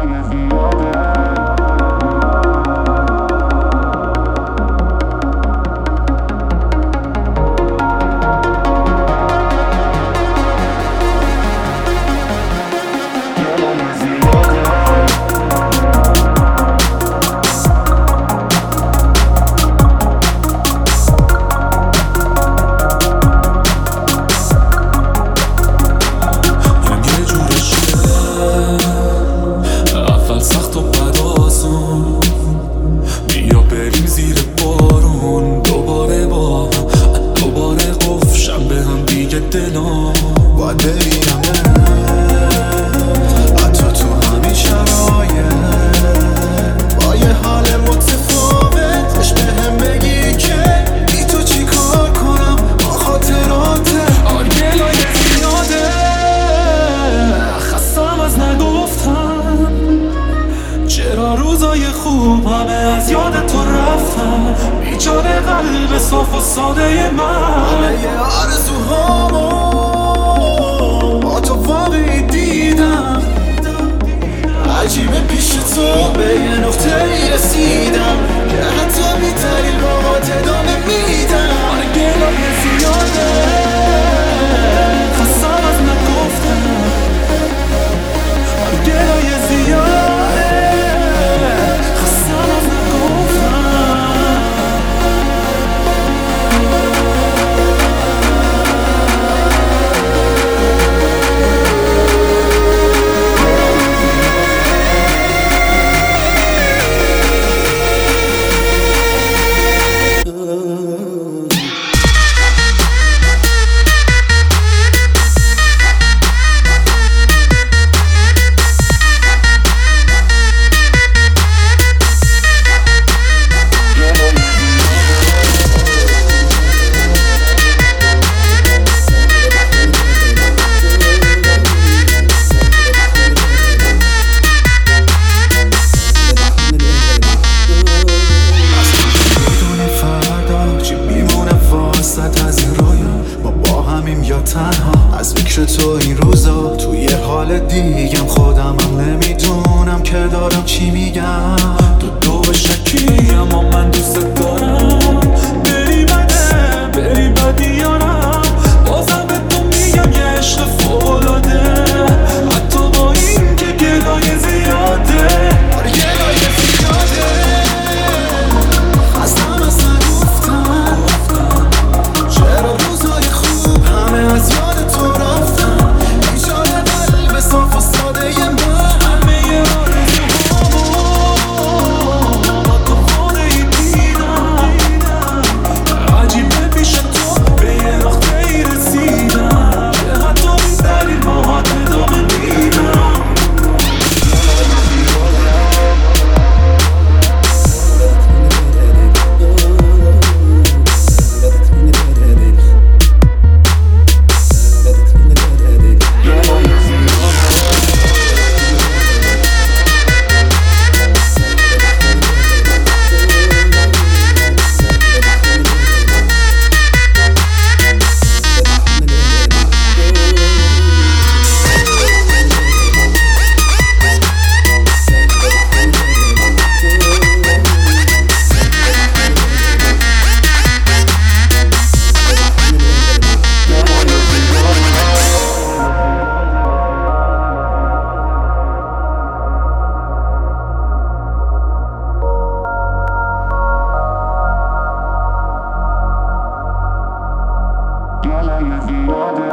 باید ببینم حتی تو همین شرایط با یه حال متفاوتش بهم بگی که بی تو چی کار کنم با خاطراته. آرگلای زیاده خستم از نگفتم چرا روزای خوب همه از یاد تو رفتم. بیچاره قلب صاف و ساده من همه یه آرزوهامو با تو واقعی دیدم. عجیبه پیش تو به یه نقطه‌ای رسیدم که حتی بی‌دلیل باهات ادامه میدم. آرگلای زیاده خستم از نگفتم. آرگلای زیاده خستم از نگفتم. یا تنها از فکر تو این روزا توی حال دیگم خودمم نمیدونم که دارم چی میگم. تو به شکی اما من دوست دارم. بری بده بری بدی یارم بازم به تو میگم یه عشق فوق‌العاده حتی با این که گلای زیاده. آره گلای زیاده خستم از نگفتم چرا روزای خوب همه از یاد تو رفتم. بیچاره قلب صاف و ساده من همه یه آرزوهامو با تو واقعی دیدم. عجیبه پیش تو به یه نقطه‌ای رسیدم که حتی بی‌دلیل باهات ادامه میدم. Gel,